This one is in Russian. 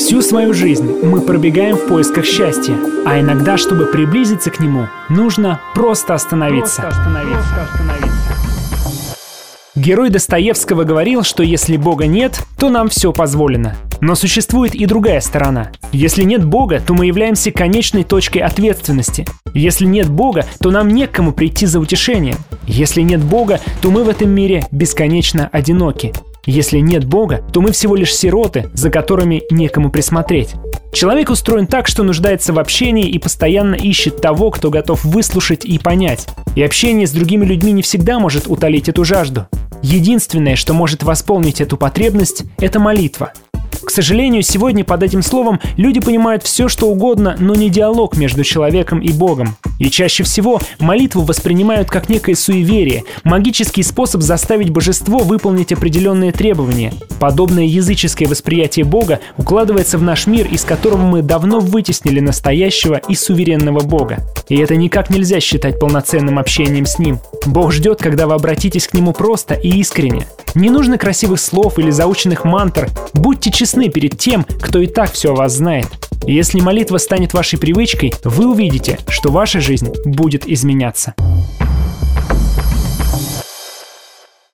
Всю свою жизнь мы пробегаем в поисках счастья, а иногда, чтобы приблизиться к нему, нужно просто остановиться. Герой Достоевского говорил, что если Бога нет, то нам все позволено. Но существует и другая сторона. Если нет Бога, то мы являемся конечной точкой ответственности. Если нет Бога, то нам не к кому прийти за утешением. Если нет Бога, то мы в этом мире бесконечно одиноки. Если нет Бога, то мы всего лишь сироты, за которыми некому присмотреть. Человек устроен так, что нуждается в общении и постоянно ищет того, кто готов выслушать и понять. И общение с другими людьми не всегда может утолить эту жажду. Единственное, что может восполнить эту потребность, это молитва. К сожалению, сегодня под этим словом люди понимают все, что угодно, но не диалог между человеком и Богом. И чаще всего молитву воспринимают как некое суеверие, магический способ заставить божество выполнить определенные требования. Подобное языческое восприятие Бога укладывается в наш мир, из которого мы давно вытеснили настоящего и суверенного Бога. И это никак нельзя считать полноценным общением с Ним. Бог ждет, когда вы обратитесь к Нему просто и искренне. Не нужно красивых слов или заученных мантр. Будьте честны перед тем, кто и так все о вас знает. И если молитва станет вашей привычкой, вы увидите, что ваша жизнь будет изменяться.